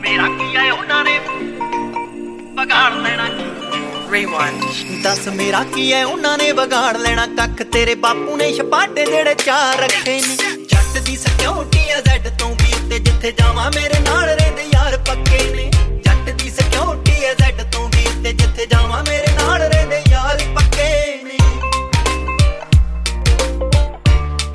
ਮੇਰਾ ਕੀ ਐ ਉਹਨਾਂ ਨੇ ਵਿਗਾੜ ਲੈਣਾ ਦੱਸ ਮੇਰਾ ਕੀ ਐ ਉਹਨਾਂ ਨੇ ਵਿਗਾੜ ਲੈਣਾ ਕੱਖ ਤੇਰੇ ਬਾਪੂ ਨੇ ਛਪਾਟੇ ਜਿਹੜੇ ਚਾਰ ਰੱਖੇ ਨੇ ਜੱਟ ਦੀ ਸਿਕਿਉਰਿਟੀ ਆ ਜ਼ੈਡ ਤੋਂ ਵੀ ਉੱਤੇ ਜਿੱਥੇ ਜਾਵਾਂ ਮੇਰੇ ਨਾਲ